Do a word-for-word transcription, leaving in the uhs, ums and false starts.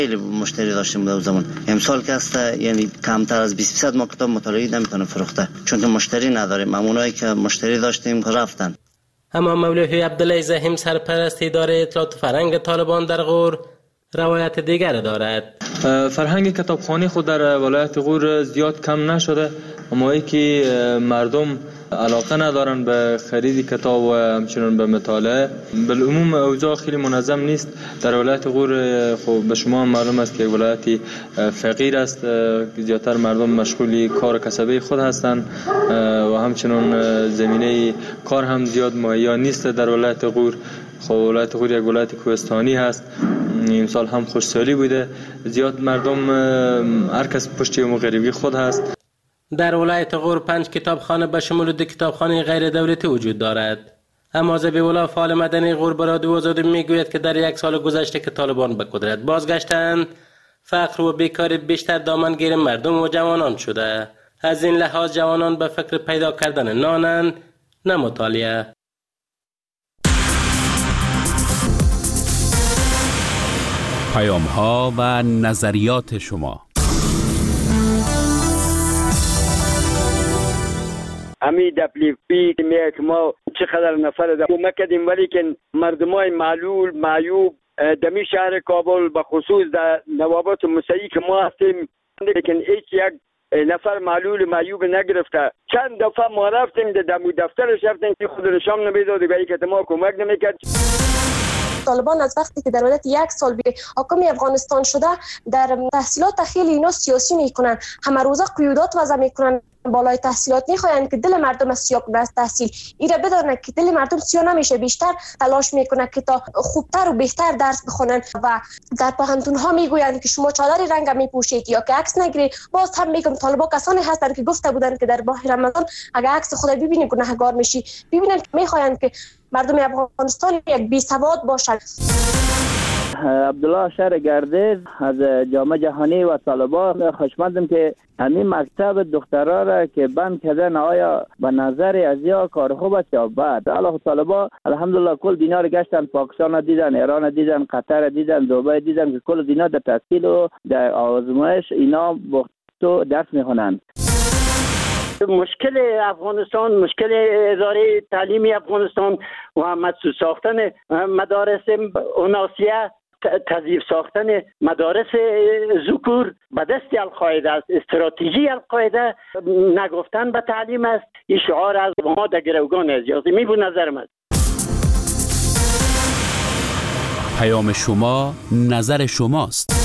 خیلی مشتری داشتیم در زمان. امسال که است یعنی کمتر از بیست درصد ما کتاب مطالعه نمیتونه فروخته، چون که مشتری نداریم. همونایی که مشتری داشتیم رفتن. اما مولوی عبدالله زحیم سرپرست اداره اطلاعات فرهنگ طالبان در غور روایت دیگر دارد. فرهنگ کتابخوانی خود در ولایت غور زیاد کم نشده، اما ای که مردم علاقه ندارن به خرید کتاب و همچنین به مطالعه. بالعموم اوضاع خیلی منظم نیست در ولایت غور. خب به شما معلوم است که ولایتی فقیر است، زیادتر مردم مشغول کار کسبی خود هستند و همچنین زمینه کار هم زیاد مهیا نیست در ولایت غور. خب ولایت غور یک ولایت کوهستانی هست. امسال هم خوشسالی بوده، زیاد مردم هر کس پشتی مغربی خود هست. در ولایت غور پنج کتابخانه به شمول دو کتابخانه غیر دولتی وجود دارد. اما ذبیح‌الله فعال مدنی غور به رادیو آزادی میگوید که در یک سال گذشته که طالبان به قدرت بازگشتند، فقر و بیکاری بیشتر دامنگیر مردم و جوانان شده. از این لحاظ جوانان به فکر پیدا کردن نانند، نه مطالعه. پیام‌ها و نظریات شما. امی دپلیفی که میگه که ما چقدر نفر در کمک کردیم، ولی که مردمای معلول معیوب دمی شهر کابل به خصوص در نوابات مسیحی که ما هستیم، لیکن هیچ یک نفر معلول معیوب نگرفته. چند دفعه ما رفتیم در دفترش رفتیم که خود نشان نمیداد و که ما کمک نمیکرد. طالبان از وقتی که در مدت یک سال به حاکم افغانستان شده، در تحصیلات خیلی اینا سیاسی میکنن، همه روزه قیودات وضع میکنن، بالای تحصیلات میخواین که دل مردم از سیاه کنه از تحصیل. ایره بدونه که دل مردم سیاه نمیشه، بیشتر تلاش میکنه که تا خوبتر و بهتر درس بخونن و در پوهنتون ها میگوین که شما چادر رنگ میپوشید یا که عکس نگیرید. باز هم میگم طالبا کسانی هستن که گفته بودن که در ماه رمضان اگه عکس خود ببینید گناهگار میشی. ببینن که میخواین که مردم افغانستان یک بی سواد باشن. عبدالله شهر گردیز از جامعه جهانی و طالبان خوشمندم که همین مکتب دخترها را که بند کردن، آیا به نظر از یا کار خوب است یا بد؟ الله طالبان الحمدلله کل دنیا را گشتن، پاکستان را دیدن، ایران را دیدن، قطر را دیدن، دبی دیدن که کل دنیا در تحصیل و در آزمایش اینا بختو درس میخونند. مشکل افغانستان، مشکل اداره تعلیمی افغانستان و مدرسه ساختن مدارس اوناسیه، تضعیف ساختن مدارس ذکور به دست القاعده است. استراتژی القاعده نگفتن به تعلیم است. این شعار از ما در گروگان ازیازی می بود نظرم است. پیام شما نظر شماست.